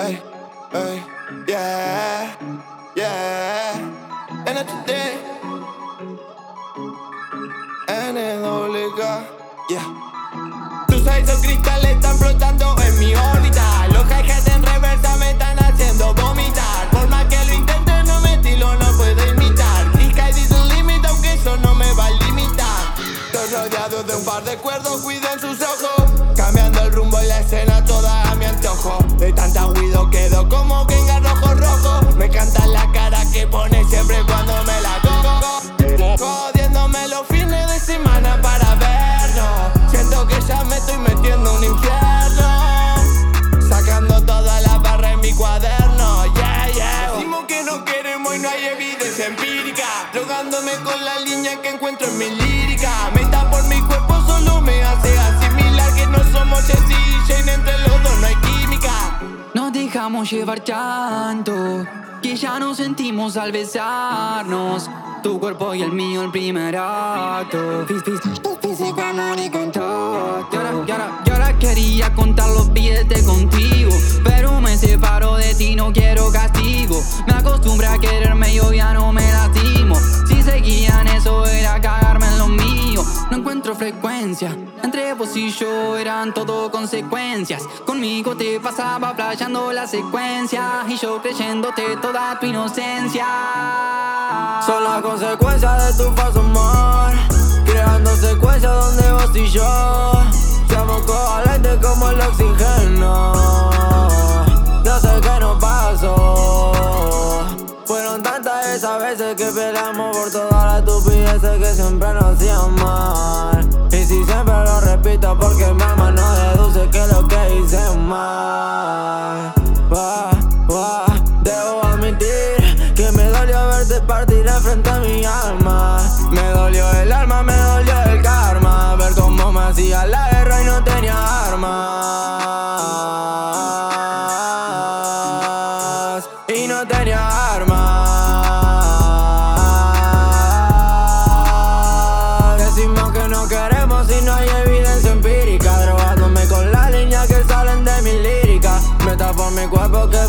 Ey, ey, yeah, yeah. NHT, NWK, yeah. Tus esos cristales están flotando en mi órbita. Los hi-hats en reversa me están haciendo vomitar. Por más que lo intente, no me estilo, no puedo imitar. Y sky is the limit, aunque eso no me va a limitar. Estoy rodeado de un par de cuerdos, cuiden sus ojos. Cambiando el rumbo y la escena toda a mi antojo. De tanta huido quedo como que en rojo rojo. Me canta la cara que pone siempre cuando me la cojo. Jodiéndome los fines de semana para vernos. Siento que ya me estoy metiendo en un infierno. Sacando todas las barras en mi cuaderno, yeah, yeah. Decimos que no queremos y no hay evidencia empírica. Drogándome con la línea que encuentro en mi lírica. Meta por mi cuerpo solo me hace asimilar que no somos Jesse y Jane, entre los dos no hay química. Nos dejamos llevar tanto que ya nos sentimos al besarnos. Tu cuerpo y el mío el primer acto. Físico, amor y contacto. Y ahora quería contar los billetes contigo, pero me separo de ti, no quiero castigo. Me acostumbré a quererme, yo ya no me lastimo. Si seguían eso era cagarme en lo mío. No encuentro frecuencia, entre vos y yo eran todo consecuencias. Conmigo te pasaba flasheando la secuencia y yo creyéndote toda tu inocencia. Son las consecuencias de tu falso amor, creando secuencias donde vos y yo somos covalentes como el oxígeno. No sé qué nos pasó. Fueron tantas esas veces que peleamos por todas las estupideces que siempre nos hacían mal. Y si siempre lo repito porque mi alma no deduce que lo que hice mal. Debo admitir que me dolió verte partir frente a mi alma. Me dolió el alma, me dolió el karma. Ver cómo me hacía la guerra y no tenía armas. Y no tenía armas. Decimos que no queremos y no hay evidencia empírica. Drogándome con la línea que salen de mi lírica. Meta por mi cuerpo que